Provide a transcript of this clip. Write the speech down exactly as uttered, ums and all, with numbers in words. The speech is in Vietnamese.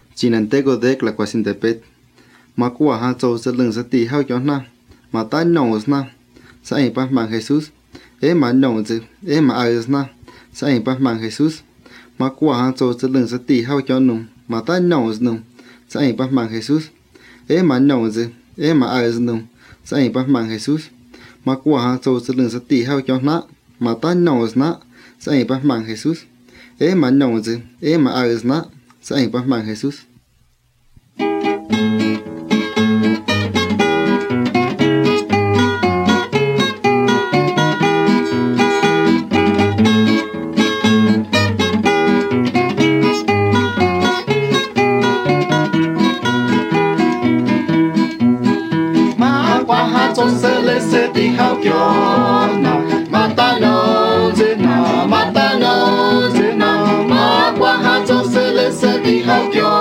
chỉ nên tế có đếch là qua xin tế bết mà qua ha châu sẽ lưng sẽ tì hao cho na mà ta nông na sẽ ảnh bắt mang Jesus ế mà nông chứ ế mà ai na sẽ ảnh bắt mang Jesus mà qua ha châu sẽ lưng sẽ tì hao cho nông mà ta nông nông sẽ ảnh bắt mang Jesus ế mà nông chứ ế mà ai nông sẽ ảnh bắt mang Jesus mà qua ha châu sẽ lưng sẽ tì hao cho na mà ta nông na sẽ ảnh bắt mang Jesus ế mà nông chứ ế mà ai na sẽ ảnh bắt mang Jesus. Đi khao cho nào mà ta nấu thế nào mà ta nấu thế nào mà qua hát cho sẽ lên sẽ đi khao cho